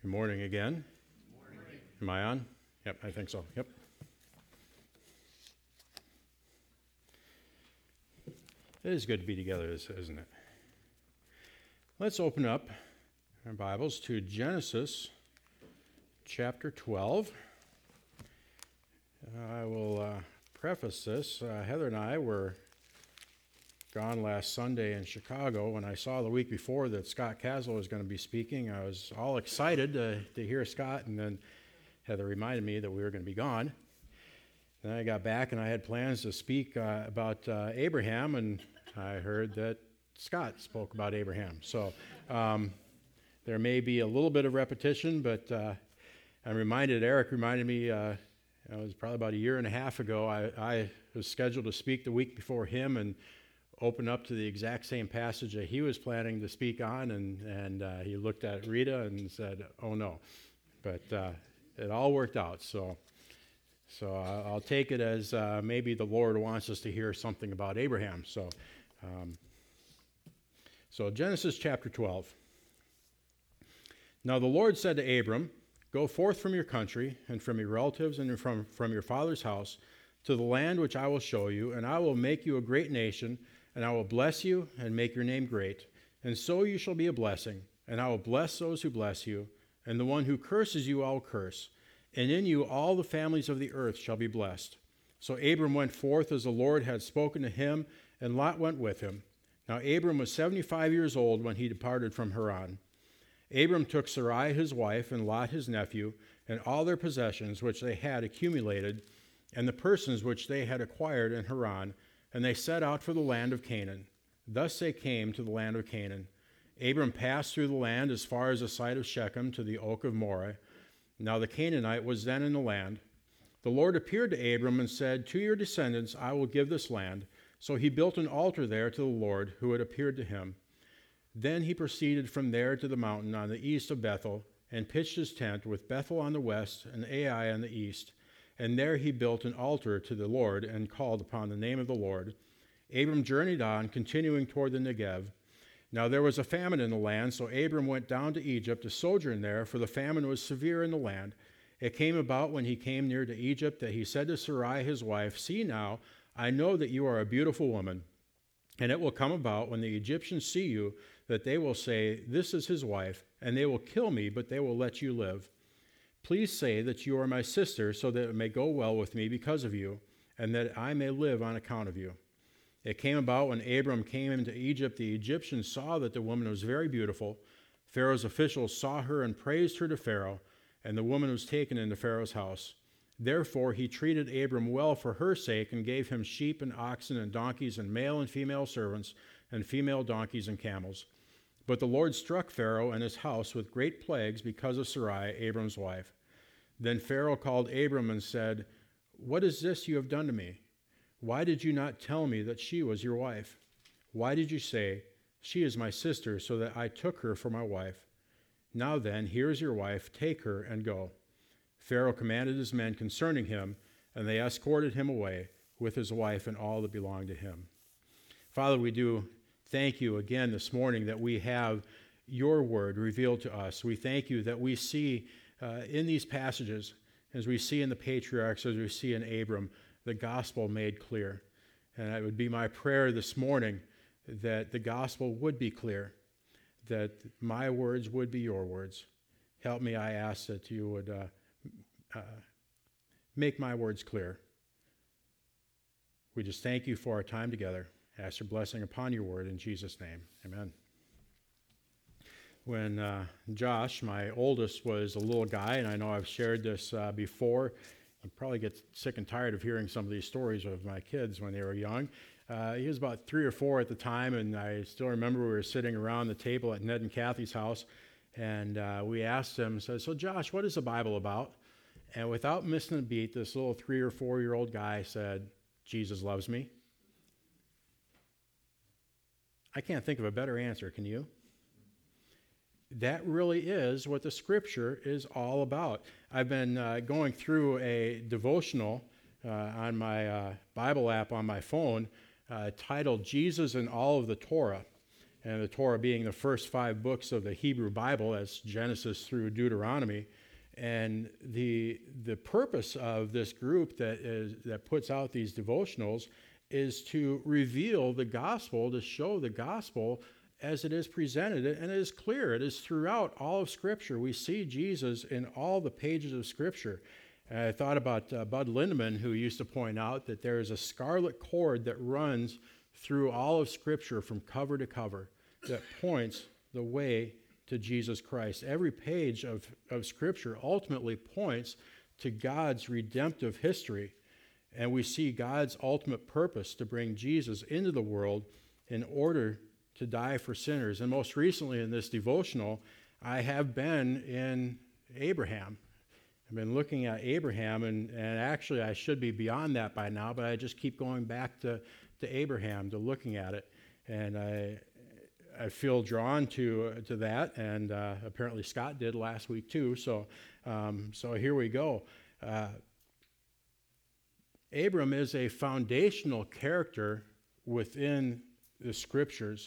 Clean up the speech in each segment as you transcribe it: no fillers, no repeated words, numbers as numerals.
Good morning again. Good morning. Am I on? Yep, I think so. Yep. It is good to be together, isn't it? Let's open up our Bibles to Genesis chapter 12. I will preface this. Heather and I were gone last Sunday in Chicago. When I saw the week before that Scott Caswell was going to be speaking, I was all excited to hear Scott, and then Heather reminded me that we were going to be gone. Then I got back and I had plans to speak about Abraham, and I heard that Scott spoke about Abraham. So there may be a little bit of repetition, but Eric reminded me, it was probably about a year and a half ago, I was scheduled to speak the week before him and open up to the exact same passage that he was planning to speak on, and he looked at Rita and said, oh no. But it all worked out, so I'll take it as maybe the Lord wants us to hear something about Abraham. So Genesis chapter 12. Now the Lord said to Abram, go forth from your country and from your relatives and from your father's house to the land which I will show you, and I will make you a great nation, and I will bless you and make your name great. And so you shall be a blessing, and I will bless those who bless you, and the one who curses you I will curse. And in you all the families of the earth shall be blessed. So Abram went forth as the Lord had spoken to him, and Lot went with him. Now Abram was 75 years old when he departed from Haran. Abram took Sarai his wife, and Lot his nephew, and all their possessions which they had accumulated, and the persons which they had acquired in Haran, and they set out for the land of Canaan. Thus they came to the land of Canaan. Abram passed through the land as far as the site of Shechem to the oak of Moreh. Now the Canaanite was then in the land. The Lord appeared to Abram and said, to your descendants I will give this land. So he built an altar there to the Lord who had appeared to him. Then he proceeded from there to the mountain on the east of Bethel, and pitched his tent with Bethel on the west and Ai on the east. And there he built an altar to the Lord and called upon the name of the Lord. Abram journeyed on, continuing toward the Negev. Now there was a famine in the land, so Abram went down to Egypt to sojourn there, for the famine was severe in the land. It came about when he came near to Egypt that he said to Sarai his wife, see now, I know that you are a beautiful woman. And it will come about when the Egyptians see you that they will say, this is his wife, and they will kill me, but they will let you live. Please say that you are my sister, so that it may go well with me because of you, and that I may live on account of you. It came about when Abram came into Egypt, the Egyptians saw that the woman was very beautiful. Pharaoh's officials saw her and praised her to Pharaoh, and the woman was taken into Pharaoh's house. Therefore he treated Abram well for her sake, and gave him sheep and oxen and donkeys and male and female servants and female donkeys and camels. But the Lord struck Pharaoh and his house with great plagues because of Sarai, Abram's wife. Then Pharaoh called Abram and said, what is this you have done to me? Why did you not tell me that she was your wife? Why did you say, she is my sister, so that I took her for my wife? Now then, here is your wife, take her and go. Pharaoh commanded his men concerning him, and they escorted him away with his wife and all that belonged to him. Father, we do thank you again this morning that we have your word revealed to us. We thank you that we see in these passages, as we see in the patriarchs, as we see in Abram, the gospel made clear. And it would be my prayer this morning that the gospel would be clear, that my words would be your words. Help me, I ask, that you would make my words clear. We just thank you for our time together. Ask your blessing upon your word in Jesus' name. Amen. When Josh, my oldest, was a little guy, and I know I've shared this before, I probably get sick and tired of hearing some of these stories of my kids when they were young. He was about 3 or 4 at the time, and I still remember we were sitting around the table at Ned and Kathy's house, and we asked him, so Josh, what is the Bible about? And without missing a beat, this little 3 or 4-year-old guy said, Jesus loves me. I can't think of a better answer, can you? That really is what the scripture is all about. I've been going through a devotional on my Bible app on my phone titled Jesus and All of the Torah. and the Torah being the first 5 books of the Hebrew Bible, that's Genesis through Deuteronomy. And the purpose of this group that puts out these devotionals is to reveal the gospel, to show the gospel as it is presented. And it is clear. It is throughout all of Scripture. We see Jesus in all the pages of Scripture. And I thought about Bud Lindemann, who used to point out that there is a scarlet cord that runs through all of Scripture from cover to cover that points the way to Jesus Christ. Every page of Scripture ultimately points to God's redemptive history. And we see God's ultimate purpose to bring Jesus into the world in order to die for sinners. And most recently in this devotional, I have been in Abraham. I've been looking at Abraham, and actually I should be beyond that by now, but I just keep going back to Abraham, to looking at it. And I feel drawn to that, and apparently Scott did last week too. So here we go. Abram is a foundational character within the Scriptures.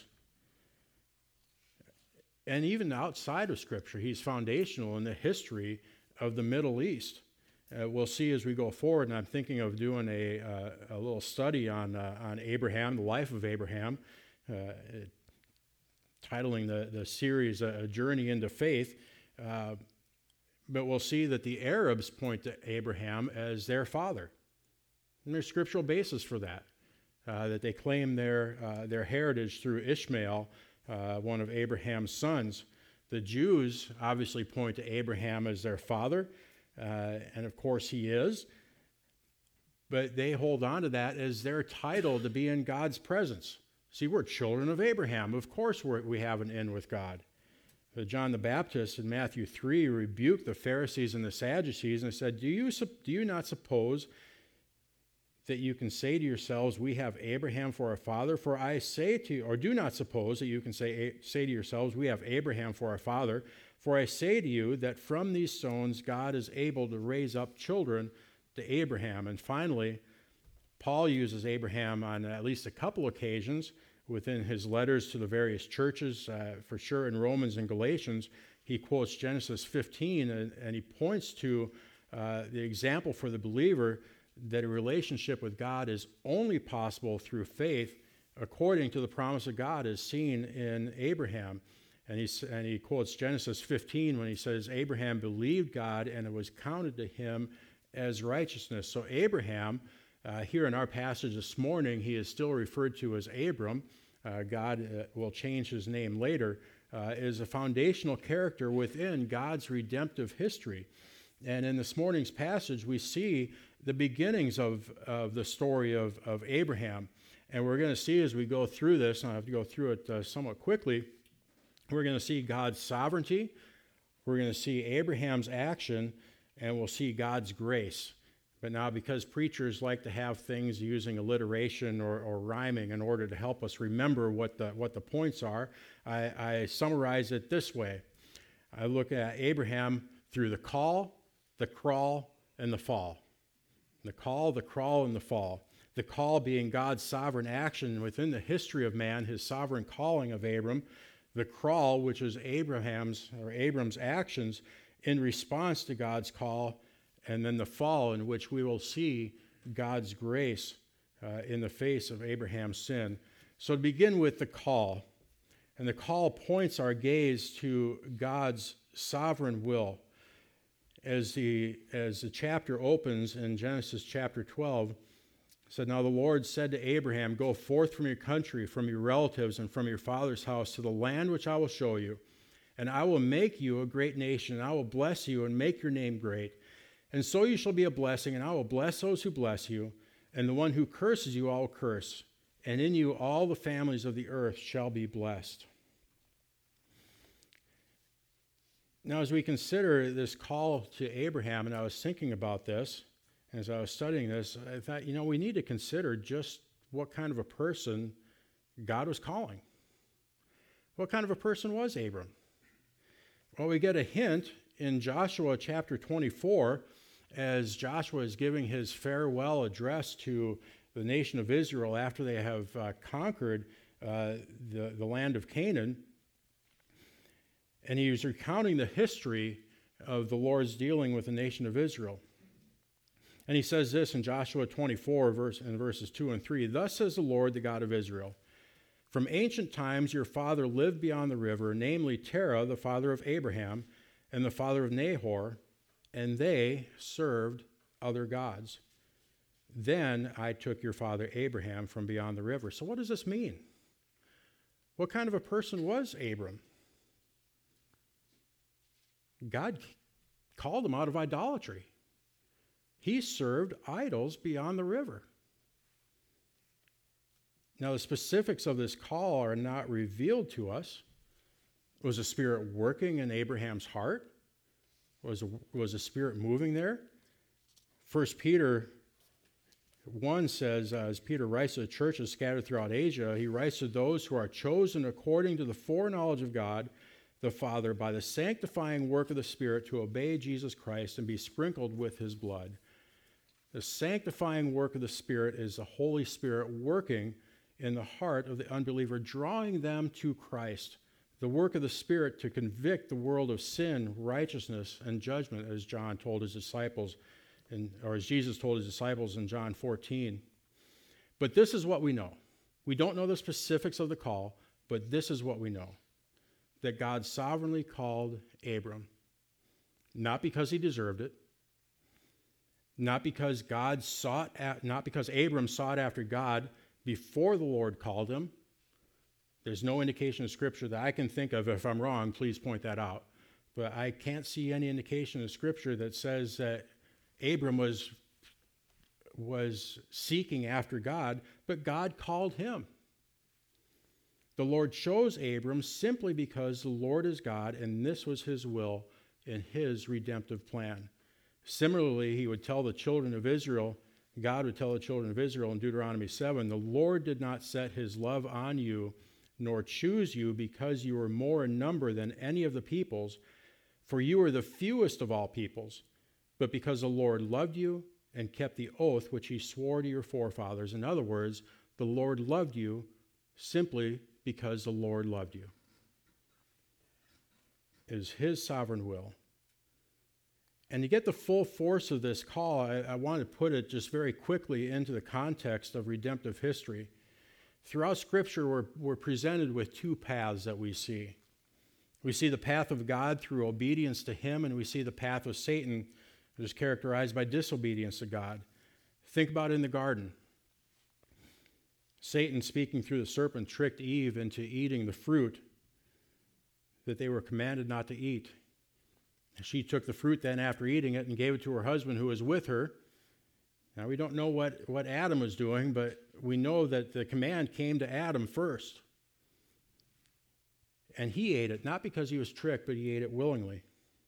And even outside of Scripture, he's foundational in the history of the Middle East. We'll see as we go forward, and I'm thinking of doing a little study on Abraham, the life of Abraham, titling the series A Journey into Faith. But we'll see that the Arabs point to Abraham as their father. And there's scriptural basis for that, that they claim their heritage through Ishmael, one of Abraham's sons. The Jews obviously point to Abraham as their father, and of course he is, but they hold on to that as their title to be in God's presence. See, we're children of Abraham. Of course we have an in with God. John the Baptist in Matthew 3 rebuked the Pharisees and the Sadducees and said, Do you not suppose that you can say to yourselves, we have Abraham for our father? For I say to you, or do not suppose that you can say to yourselves, we have Abraham for our father. For I say to you that from these stones God is able to raise up children to Abraham. And finally, Paul uses Abraham on at least a couple occasions within his letters to the various churches, for sure in Romans and Galatians. He quotes Genesis 15, and he points to the example for the believer that a relationship with God is only possible through faith according to the promise of God as seen in Abraham. And he quotes Genesis 15 when he says, Abraham believed God and it was counted to him as righteousness. So Abraham, here in our passage this morning, he is still referred to as Abram. God will change his name later, is a foundational character within God's redemptive history. And in this morning's passage, we see the beginnings of the story of Abraham. And we're going to see as we go through this, and I have to go through it somewhat quickly, we're going to see God's sovereignty, we're going to see Abraham's action, and we'll see God's grace. But now, because preachers like to have things using alliteration or rhyming in order to help us remember what the points are, I summarize it this way. I look at Abraham through the call, the crawl, and the fall. The call, the crawl, and the fall. The call being God's sovereign action within the history of man, his sovereign calling of Abram. The crawl, which is Abram's actions in response to God's call. And then the fall, in which we will see God's grace in the face of Abraham's sin. So to begin with the call. And the call points our gaze to God's sovereign will. As the chapter opens in Genesis chapter 12, it said, Now the Lord said to Abraham, Go forth from your country, from your relatives, and from your father's house to the land which I will show you. And I will make you a great nation, and I will bless you and make your name great. And so you shall be a blessing, and I will bless those who bless you, and the one who curses you I will curse. And in you all the families of the earth shall be blessed. Now, as we consider this call to Abraham, and I was thinking about this, as I was studying this, I thought, we need to consider just what kind of a person God was calling. What kind of a person was Abram? Well, we get a hint in Joshua chapter 24, as Joshua is giving his farewell address to the nation of Israel after they have conquered the land of Canaan. And he was recounting the history of the Lord's dealing with the nation of Israel. And he says this in Joshua 24, verses 2 and 3. Thus says the Lord, the God of Israel, from ancient times your father lived beyond the river, namely Terah, the father of Abraham, and the father of Nahor, and they served other gods. Then I took your father Abraham from beyond the river. So what does this mean? What kind of a person was Abram? God called him out of idolatry. He served idols beyond the river. Now, the specifics of this call are not revealed to us. Was the Spirit working in Abraham's heart? Was the Spirit moving there? 1 Peter 1 says, as Peter writes to the churches scattered throughout Asia, he writes to those who are chosen according to the foreknowledge of God the Father by the sanctifying work of the Spirit to obey Jesus Christ and be sprinkled with his blood. The sanctifying work of the Spirit is the Holy Spirit working in the heart of the unbeliever, drawing them to Christ. The work of the Spirit to convict the world of sin, righteousness, and judgment, as John told his disciples, or as Jesus told his disciples in John 14. But this is what we know. We don't know the specifics of the call, but this is what we know. That God sovereignly called Abram, not because he deserved it, not because Abram sought after God before the Lord called him. There's no indication in Scripture that I can think of. If I'm wrong, please point that out. But I can't see any indication in Scripture that says that Abram was seeking after God, but God called him. The Lord chose Abram simply because the Lord is God, and this was his will in his redemptive plan. Similarly, he would tell the children of Israel, God would tell the children of Israel in Deuteronomy 7, the Lord did not set his love on you, nor choose you because you were more in number than any of the peoples, for you are the fewest of all peoples, but because the Lord loved you and kept the oath which he swore to your forefathers. In other words, the Lord loved you simply because the Lord loved you. It is his sovereign will. And to get the full force of this call, I want to put it just very quickly into the context of redemptive history. Throughout Scripture, we're presented with two paths that we see. We see the path of God through obedience to him, and we see the path of Satan, which is characterized by disobedience to God. Think about it in the garden. Satan, speaking through the serpent, tricked Eve into eating the fruit that they were commanded not to eat. She took the fruit then after eating it and gave it to her husband who was with her. Now, we don't know what Adam was doing, but we know that the command came to Adam first. And he ate it, not because he was tricked, but he ate it willingly.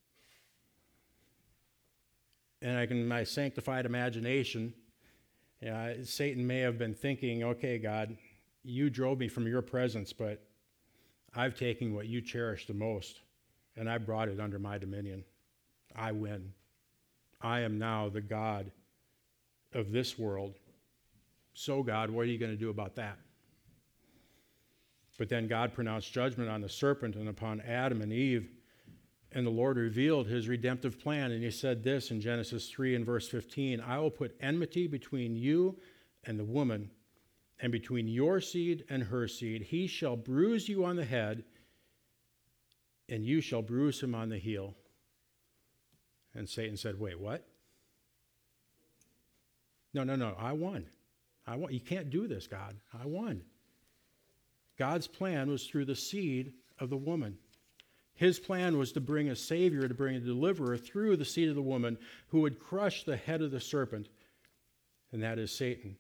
And in my sanctified imagination, Satan may have been thinking, okay, God, you drove me from your presence, but I've taken what you cherish the most, and I brought it under my dominion. I win. I am now the God of this world. So, God, what are you going to do about that? But then God pronounced judgment on the serpent and upon Adam and Eve, and the Lord revealed his redemptive plan, and he said this in Genesis 3 and verse 15, I will put enmity between you and the woman, and between your seed and her seed. He shall bruise you on the head, and you shall bruise him on the heel. And Satan said, wait, what? No, I won. You can't do this, God. I won. God's plan was through the seed of the woman. His plan was to bring a Savior, to bring a deliverer through the seed of the woman who would crush the head of the serpent, and that is Satan.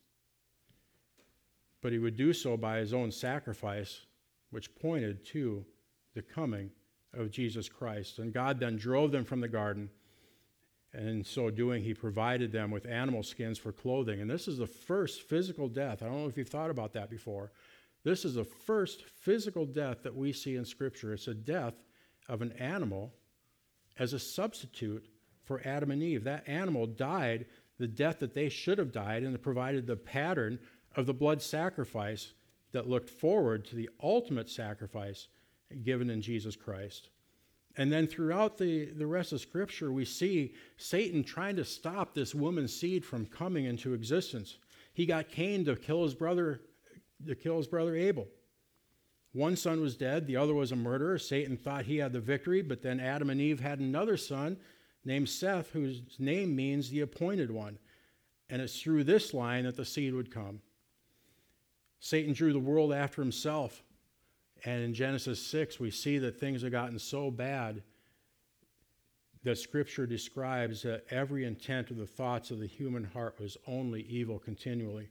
But he would do so by his own sacrifice, which pointed to the coming of Jesus Christ. And God then drove them from the garden, and in so doing, he provided them with animal skins for clothing. And this is the first physical death. I don't know if you've thought about that before. This is the first physical death that we see in Scripture. It's a death of an animal as a substitute for Adam and Eve. That animal died the death that they should have died, and it provided the pattern of the blood sacrifice that looked forward to the ultimate sacrifice given in Jesus Christ. And then throughout the rest of Scripture, we see Satan trying to stop this woman's seed from coming into existence. He got Cain to kill his brother Abel. One son was dead, the other was a murderer. Satan thought he had the victory, but then Adam and Eve had another son named Seth, whose name means the appointed one. And it's through this line that the seed would come. Satan drew the world after himself. And in Genesis 6, we see that things have gotten so bad that Scripture describes that every intent of the thoughts of the human heart was only evil continually.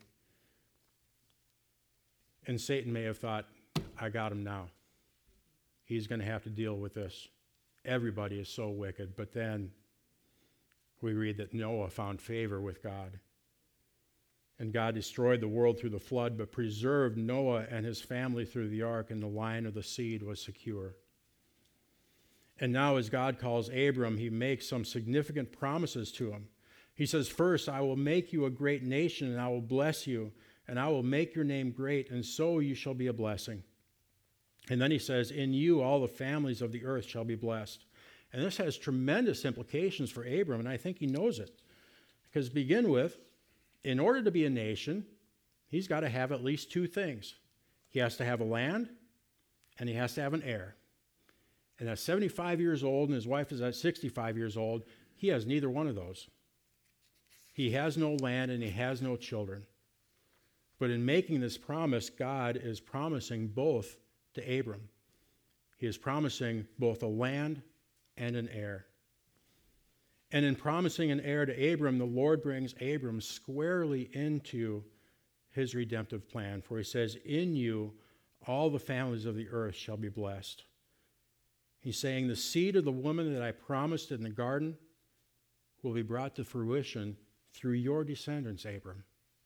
And Satan may have thought, I got him now. He's going to have to deal with this. Everybody is so wicked. But then we read that Noah found favor with God. And God destroyed the world through the flood, but preserved Noah and his family through the ark, and the line of the seed was secure. And now as God calls Abram, he makes some significant promises to him. He says, first, I will make you a great nation, and I will bless you, and I will make your name great, and so you shall be a blessing. And then he says, in you all the families of the earth shall be blessed. And this has tremendous implications for Abram, and I think he knows it. Because to begin with, in order to be a nation, he's got to have at least two things. He has to have a land, and he has to have an heir. And at 75 years old, and his wife is at 65 years old, he has neither one of those. He has no land, and he has no children. But in making this promise, God is promising both to Abram. He is promising both a land and an heir. And in promising an heir to Abram, the Lord brings Abram squarely into his redemptive plan. For he says, in you all the families of the earth shall be blessed. He's saying the seed of the woman that I promised in the garden will be brought to fruition through your descendants, Abram.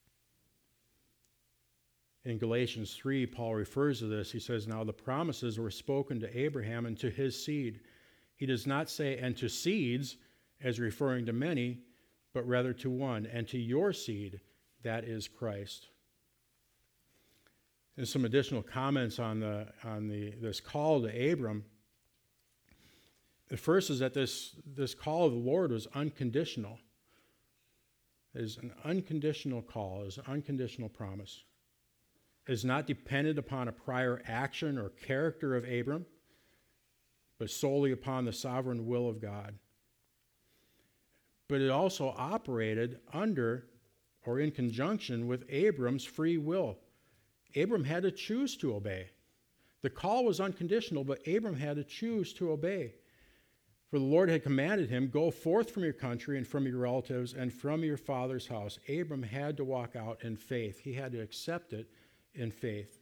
In Galatians 3, Paul refers to this. He says, now the promises were spoken to Abraham and to his seed. He does not say, and to seeds, as referring to many, but rather to one, and to your seed, that is Christ. And some additional comments on this call to Abram. The first is that this call of the Lord was unconditional. It is an unconditional call, it is an unconditional promise. It is not dependent upon a prior action or character of Abram, but solely upon the sovereign will of God. But it also operated under or in conjunction with Abram's free will. Abram had to choose to obey. The call was unconditional, but Abram had to choose to obey. For the Lord had commanded him, go forth from your country and from your relatives and from your father's house. Abram had to walk out in faith. He had to accept it in faith.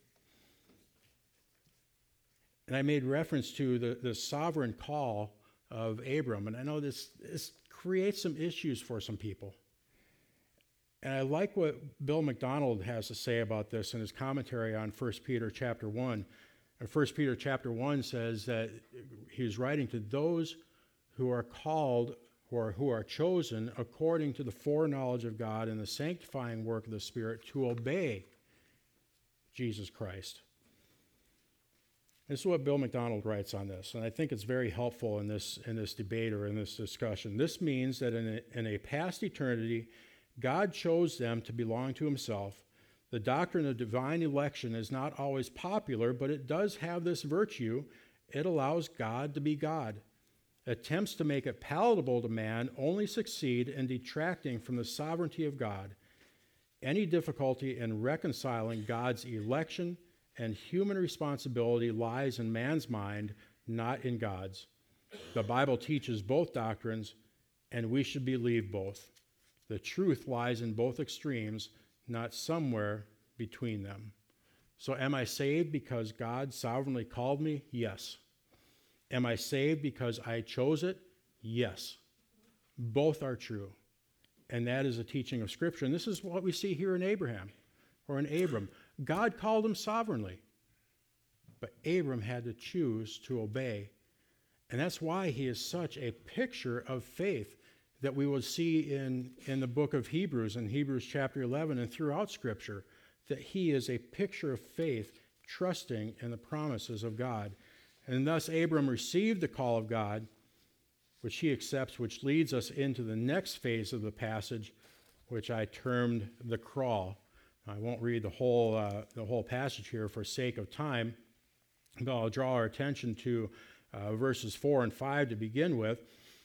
And I made reference to the sovereign call of Abram, and I know this creates some issues for some people. And I like what Bill McDonald has to say about this in his commentary on 1 Peter chapter 1. And 1 Peter chapter 1 says that he's writing to those who are called or who are chosen according to the foreknowledge of God and the sanctifying work of the Spirit to obey Jesus Christ. This is what Bill McDonald writes on this, and I think it's very helpful in this debate or in this discussion. This means that in a past eternity, God chose them to belong to himself. The doctrine of divine election is not always popular, but it does have this virtue. It allows God to be God. Attempts to make it palatable to man only succeed in detracting from the sovereignty of God. Any difficulty in reconciling God's election and human responsibility lies in man's mind, not in God's. The Bible teaches both doctrines, and we should believe both. The truth lies in both extremes, not somewhere between them. So am I saved because God sovereignly called me? Yes. Am I saved because I chose it? Yes. Both are true. And that is a teaching of Scripture. And this is what we see here in Abraham, or in Abram. God called him sovereignly, but Abram had to choose to obey. And that's why he is such a picture of faith that we will see in the book of Hebrews, in Hebrews chapter 11, and throughout Scripture, that he is a picture of faith, trusting in the promises of God. And thus Abram received the call of God, which he accepts, which leads us into the next phase of the passage, which I termed the crawl. I won't read the whole passage here for sake of time, but I'll draw our attention to verses 4 and 5 to begin with.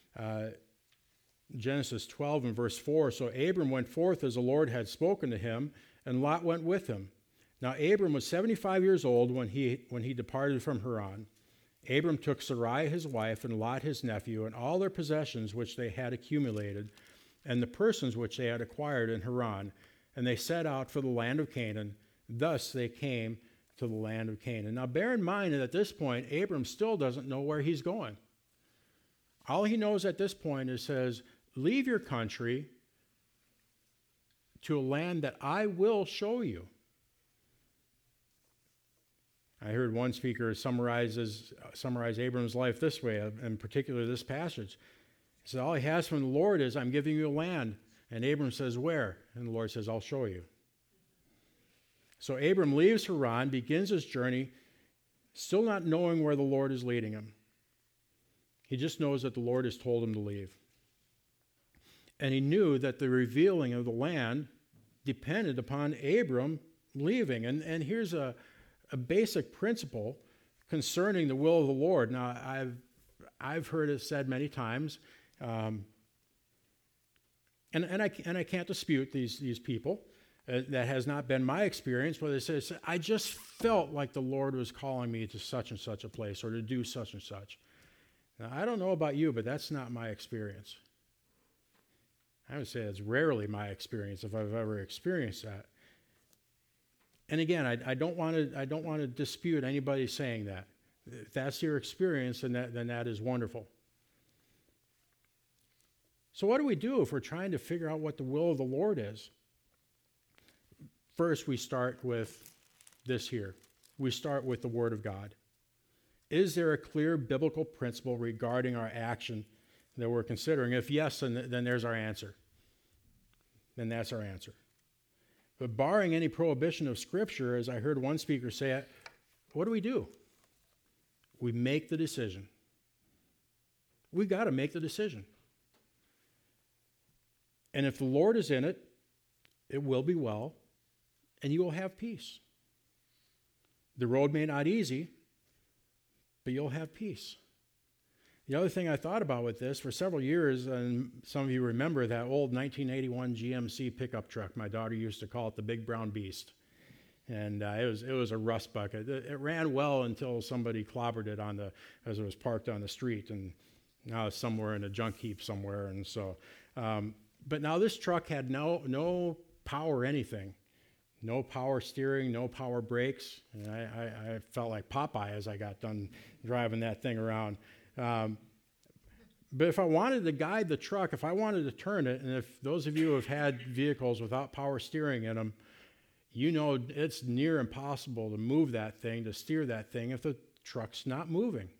Genesis 12 and verse 4, so Abram went forth as the Lord had spoken to him, and Lot went with him. Now Abram was 75 years old when he departed from Haran. Abram took Sarai his wife, and Lot his nephew, and all their possessions which they had accumulated, and the persons which they had acquired in Haran, and they set out for the land of Canaan. Thus they came to the land of Canaan. Now bear in mind that at this point, Abram still doesn't know where he's going. All he knows at this point is says, leave your country to a land that I will show you. I heard one speaker summarize Abram's life this way, in particular this passage. He said, all he has from the Lord is, I'm giving you a land. And Abram says, where? And the Lord says, I'll show you. So Abram leaves Haran, begins his journey, still not knowing where the Lord is leading him. He just knows that the Lord has told him to leave. And he knew that the revealing of the land depended upon Abram leaving. And here's a basic principle concerning the will of the Lord. Now, I've heard it said many times, and I can't dispute these people. That has not been my experience, but they say, I just felt like the Lord was calling me to such and such a place or to do such and such. Now, I don't know about you, but that's not my experience. I would say it's rarely my experience if I've ever experienced that. And again, I don't want to dispute anybody saying that. If that's your experience, then that is wonderful. So what do we do if we're trying to figure out what the will of the Lord is? First, we start with this here. We start with the Word of God. Is there a clear biblical principle regarding our action that we're considering? If yes, then there's our answer. Then that's our answer. But barring any prohibition of Scripture, as I heard one speaker say it, what do? We make the decision. We've got to make the decision. And if the Lord is in it, it will be well, and you will have peace. The road may not be easy, but you'll have peace. The other thing I thought about with this, for several years, and some of you remember that old 1981 GMC pickup truck. My daughter used to call it the Big Brown Beast. And it was a rust bucket. It ran well until somebody clobbered it as it was parked on the street, and now it's somewhere in a junk heap somewhere. And so, but now this truck had no power anything. No power steering, no power brakes. And I felt like Popeye as I got done driving that thing around. But if I wanted to guide the truck, if I wanted to turn it, and if those of you who have had vehicles without power steering in them, you know it's near impossible to move that thing, to steer that thing if the truck's not moving.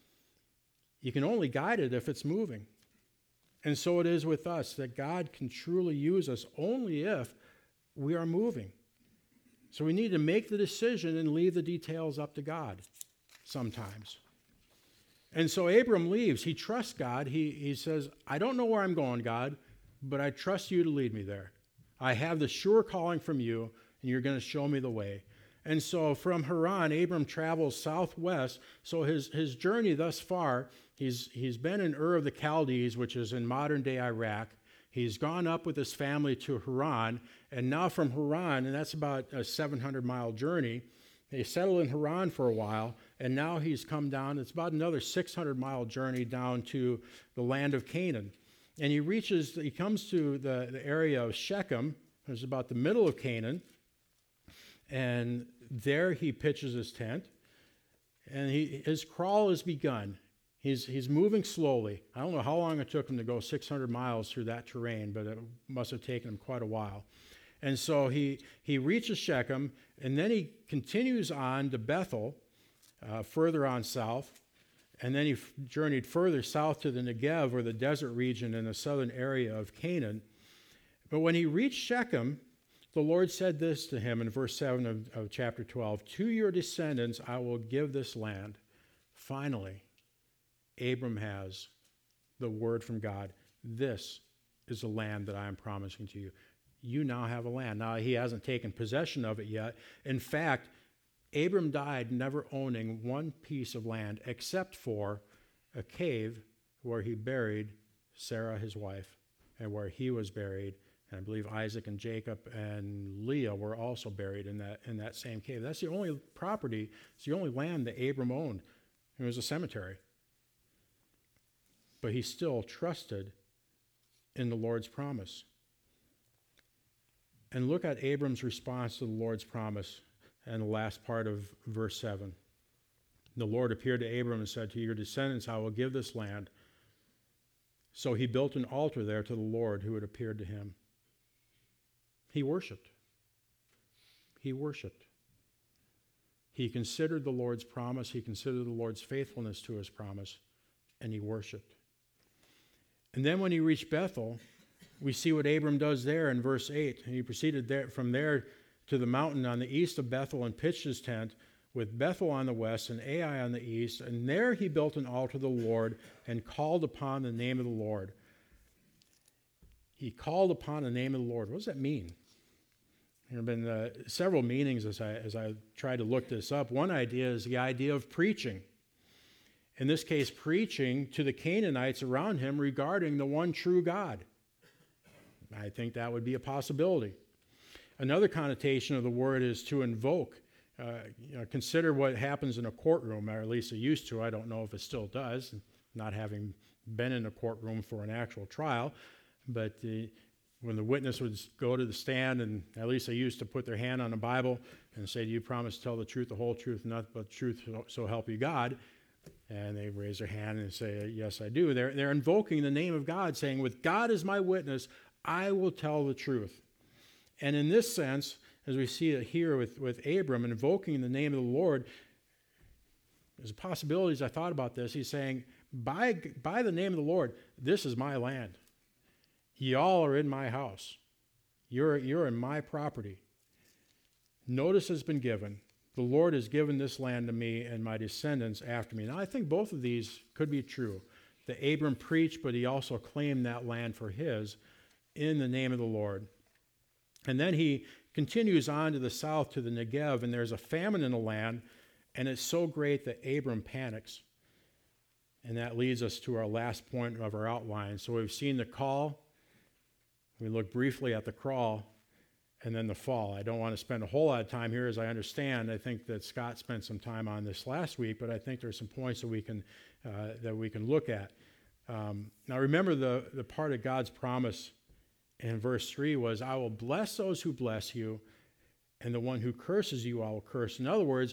You can only guide it if it's moving. And so it is with us, that God can truly use us only if we are moving. So we need to make the decision and leave the details up to God sometimes. And so Abram leaves. He trusts God. He says, I don't know where I'm going, God, but I trust you to lead me there. I have the sure calling from you, and you're going to show me the way. And so from Haran, Abram travels southwest. So his journey thus far, he's been in Ur of the Chaldees, which is in modern-day Iraq. He's gone up with his family to Haran, and now from Haran, and that's about a 700-mile journey, they settled in Haran for a while, and now he's come down. It's about another 600-mile journey down to the land of Canaan. And he comes to the area of Shechem, which is about the middle of Canaan, and there he pitches his tent, and his crawl has begun. He's moving slowly. I don't know how long it took him to go 600 miles through that terrain, but it must have taken him quite a while. And so he reaches Shechem, and then he continues on to Bethel, further on south, and then he journeyed further south to the Negev, or the desert region in the southern area of Canaan. But when he reached Shechem, The Lord said this to him in verse 7 of chapter 12, to your descendants I will give this land. Finally, Abram has the word from God. This is the land that I am promising to you. You now have a land. Now, he hasn't taken possession of it yet. In fact, Abram died never owning one piece of land except for a cave where he buried Sarah, his wife, and where he was buried. And I believe Isaac and Jacob and Leah were also buried in that same cave. That's the only property, it's the only land that Abram owned. It was a cemetery. But he still trusted in the Lord's promise. And look at Abram's response to the Lord's promise in the last part of verse 7. The Lord appeared to Abram and said, to your descendants I will give this land. So he built an altar there to the Lord who had appeared to him. He worshiped. He worshiped. He considered the Lord's promise. He considered the Lord's faithfulness to his promise, and he worshiped. And then when he reached Bethel, we see what Abram does there in verse 8. And he proceeded from there to the mountain on the east of Bethel and pitched his tent, with Bethel on the west and Ai on the east. And there he built an altar to the Lord and called upon the name of the Lord. He called upon the name of the Lord. What does that mean? There have been several meanings as I tried to look this up. One idea is the idea of preaching. In this case, preaching to the Canaanites around him regarding the one true God. I think that would be a possibility. Another connotation of the word is to invoke. Consider what happens in a courtroom, or at least it used to. I don't know if it still does, not having been in a courtroom for an actual trial. But when the witness would go to the stand, and at least they used to put their hand on the Bible and say, do you promise to tell the truth, the whole truth, nothing but the truth, so help you God? And they raise their hand and say, yes, I do. They're invoking the name of God, saying, with God as my witness, I will tell the truth. And in this sense, as we see it here with Abram invoking the name of the Lord, there's a possibility as I thought about this. He's saying, by the name of the Lord, this is my land. Y'all are in my house. You're in my property. Notice has been given. The Lord has given this land to me and my descendants after me. Now, I think both of these could be true. That Abram preached, but he also claimed that land for his in the name of the Lord. And then he continues on to the south to the Negev, and there's a famine in the land, and it's so great that Abram panics. And that leads us to our last point of our outline. So we've seen the call. We look briefly at the crawl, and then the fall. I don't want to spend a whole lot of time here, as I understand. I think that Scott spent some time on this last week, but I think there's some points that we can look at. Now remember the part of God's promise in verse 3 was, I will bless those who bless you, and the one who curses you I will curse. In other words,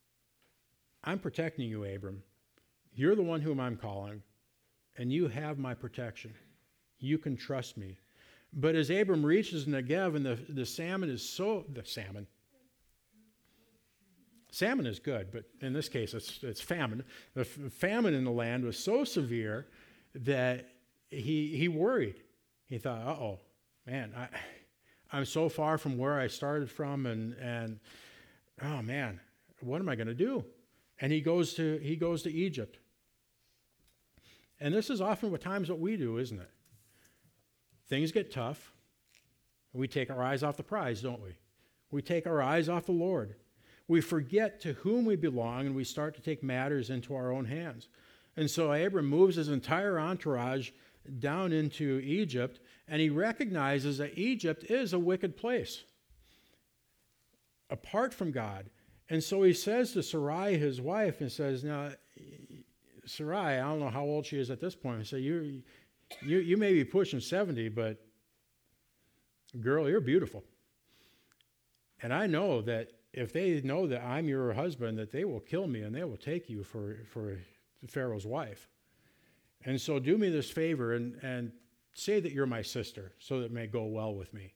I'm protecting you, Abram. You're the one whom I'm calling, and you have my protection. You can trust me. But as Abram reaches Negev, and the salmon is salmon is good, but in this case it's famine. The famine in the land was so severe that he worried. He thought, uh-oh, man, I'm so far from where I started from, and oh man, what am I going to do? And he goes to Egypt. And this is often what we do, isn't it? Things get tough. We take our eyes off the prize, don't we? We take our eyes off the Lord. We forget to whom we belong, and we start to take matters into our own hands. And so Abram moves his entire entourage down into Egypt, and he recognizes that Egypt is a wicked place, apart from God. And so he says to Sarai, his wife, and says, now, Sarai, I don't know how old she is at this point. I say, you may be pushing 70, but girl, you're beautiful. And I know that if they know that I'm your husband, that they will kill me and they will take you for Pharaoh's wife. And so do me this favor and say that you're my sister so that it may go well with me.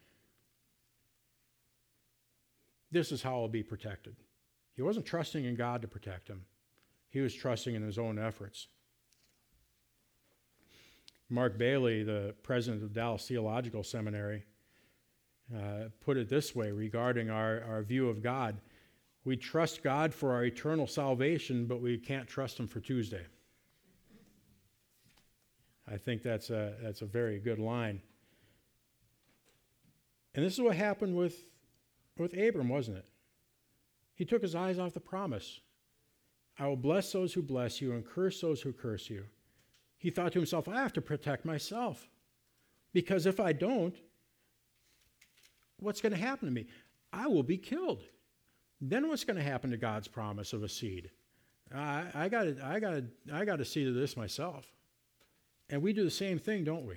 This is how I'll be protected. He wasn't trusting in God to protect him. He was trusting in his own efforts. Mark Bailey, the president of Dallas Theological Seminary, put it this way regarding our view of God. We trust God for our eternal salvation, but we can't trust Him for Tuesday. I think that's a very good line. And this is what happened with Abram, wasn't it? He took his eyes off the promise. I will bless those who bless you and curse those who curse you. He thought to himself, I have to protect myself. Because if I don't, what's going to happen to me? I will be killed. Then what's going to happen to God's promise of a seed? I got to see to this myself. And we do the same thing, don't we?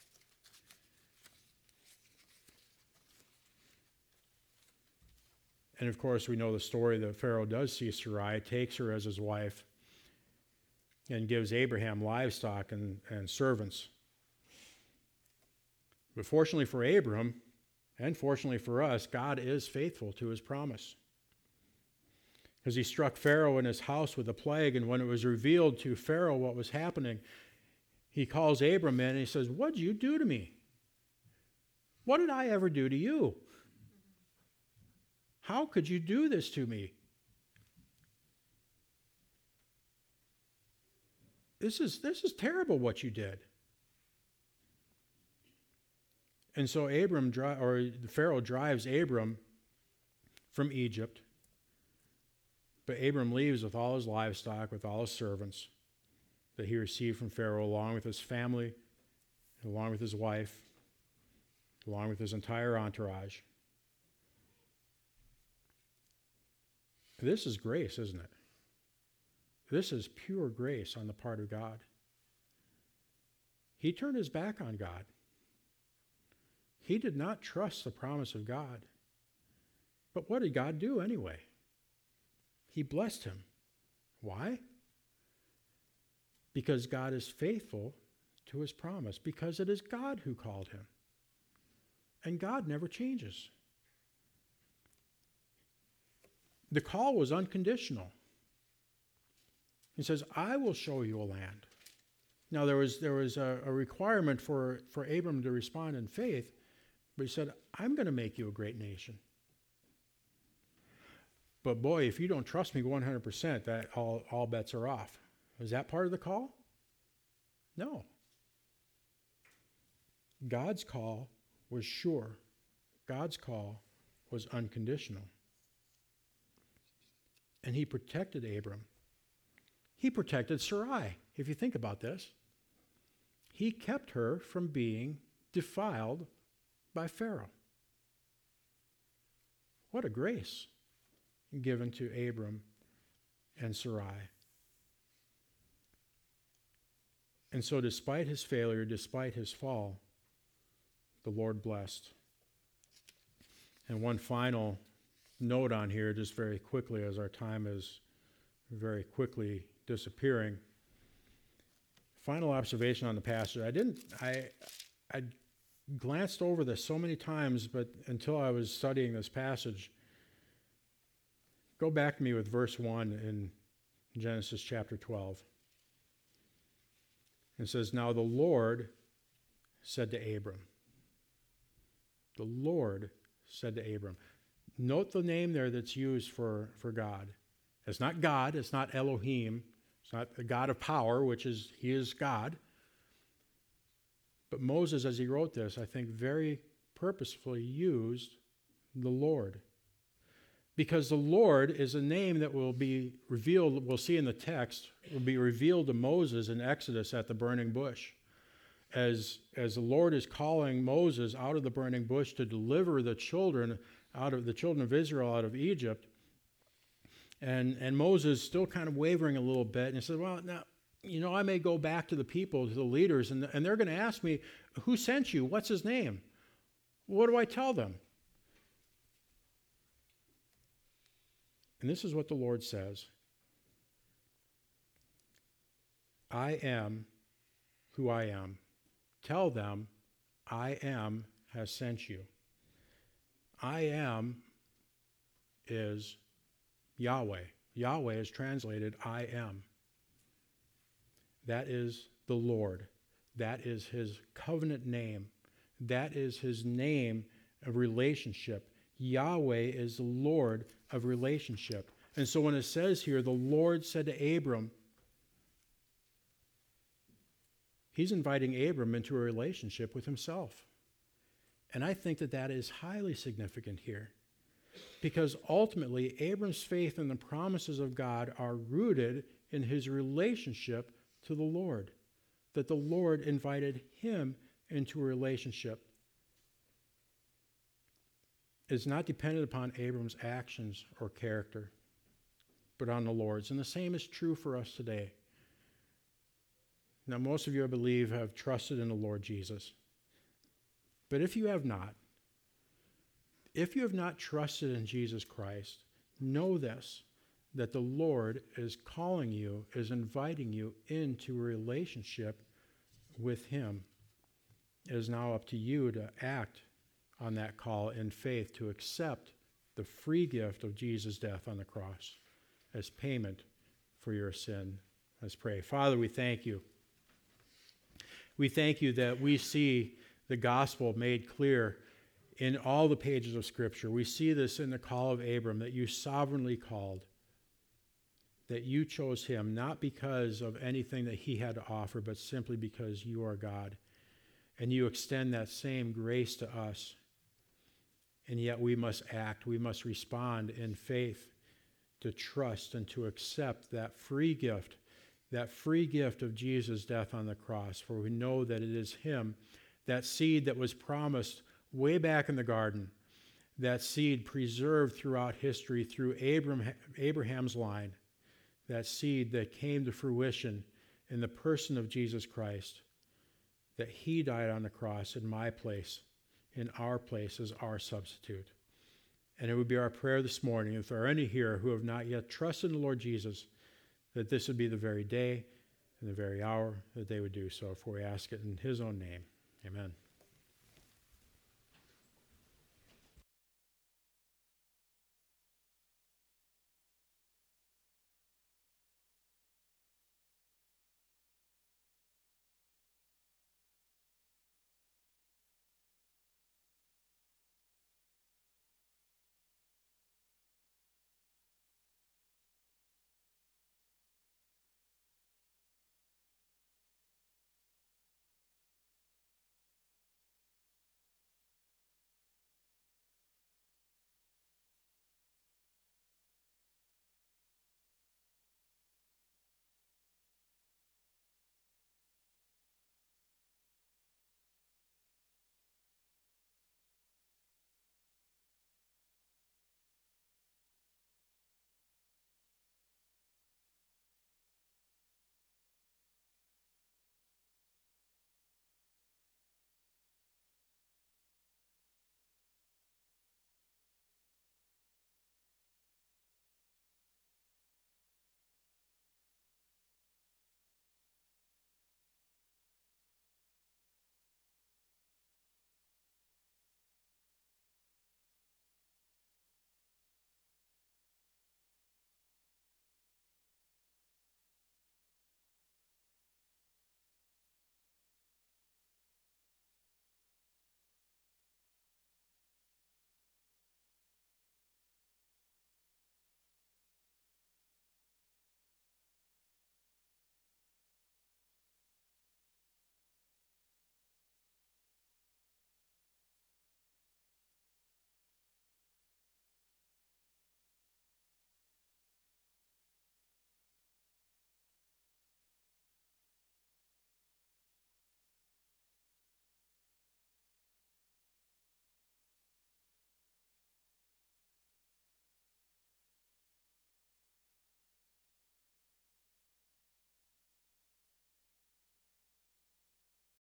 And of course, we know the story that Pharaoh does see Sarai, takes her as his wife, and gives Abraham livestock and servants. But fortunately for Abram, and fortunately for us, God is faithful to his promise. Because he struck Pharaoh in his house with a plague, and when it was revealed to Pharaoh what was happening, he calls Abram in and he says, what did you do to me? What did I ever do to you? How could you do this to me? This is terrible what you did. And so Pharaoh drives Abram from Egypt. But Abram leaves with all his livestock, with all his servants that he received from Pharaoh, along with his family, along with his wife, along with his entire entourage. This is grace, isn't it? This is pure grace on the part of God. He turned his back on God. He did not trust the promise of God. But what did God do anyway? He blessed him. Why? Because God is faithful to his promise. Because it is God who called him. And God never changes. The call was unconditional. He says, I will show you a land. Now, there was a requirement for Abram to respond in faith, but he said, I'm going to make you a great nation. But boy, if you don't trust me 100%, that all bets are off. Was that part of the call? No. God's call was sure. God's call was unconditional. And he protected Abram. He protected Sarai, if you think about this. He kept her from being defiled by Pharaoh. What a grace given to Abram and Sarai. And so despite his failure, despite his fall, the Lord blessed. And one final note on here, just very quickly, as our time is very quickly disappearing. Final observation on the passage. I glanced over this so many times, but until I was studying this passage, go back to me with verse 1 in Genesis chapter 12. It says, now the Lord said to Abram. The Lord said to Abram. Note the name there that's used for God. It's not God. It's not Elohim. It's not the God of power, he is God. But Moses, as he wrote this, I think very purposefully used the Lord. Because the Lord is a name that will be revealed, we'll see in the text, will be revealed to Moses in Exodus at the burning bush. As the Lord is calling Moses out of the burning bush to deliver the children of Israel out of Egypt. And Moses still kind of wavering a little bit. And he said, well, now, I may go back to the people, to the leaders, and they're going to ask me, who sent you? What's his name? What do I tell them? And this is what the Lord says. I am who I am. Tell them, I am has sent you. I am is Yahweh. Yahweh is translated I am. That is the Lord. That is his covenant name. That is his name of relationship. Yahweh is the Lord of relationship. And so when it says here, the Lord said to Abram, he's inviting Abram into a relationship with himself. And I think that that is highly significant here, because ultimately Abram's faith in the promises of God are rooted in his relationship to the Lord, that the Lord invited him into a relationship. It's not dependent upon Abram's actions or character, but on the Lord's. And the same is true for us today. Now, most of you, I believe, have trusted in the Lord Jesus. But if you have not trusted in Jesus Christ, know this, that the Lord is calling you, is inviting you into a relationship with him. It is now up to you to act on that call in faith, to accept the free gift of Jesus' death on the cross as payment for your sin. Let's pray. Father, we thank you. We thank you that we see the gospel made clear in all the pages of Scripture. We see this in the call of Abram, that you sovereignly called, that you chose him, not because of anything that he had to offer, but simply because you are God. And you extend that same grace to us. And yet we must act, we must respond in faith, to trust and to accept that free gift of Jesus' death on the cross. For we know that it is him, that seed that was promised way back in the garden, that seed preserved throughout history through Abraham's line, that seed that came to fruition in the person of Jesus Christ, that he died on the cross in my place, in our place as our substitute. And it would be our prayer this morning, if there are any here who have not yet trusted in the Lord Jesus, that this would be the very day and the very hour that they would do so. For we ask it in his own name. Amen.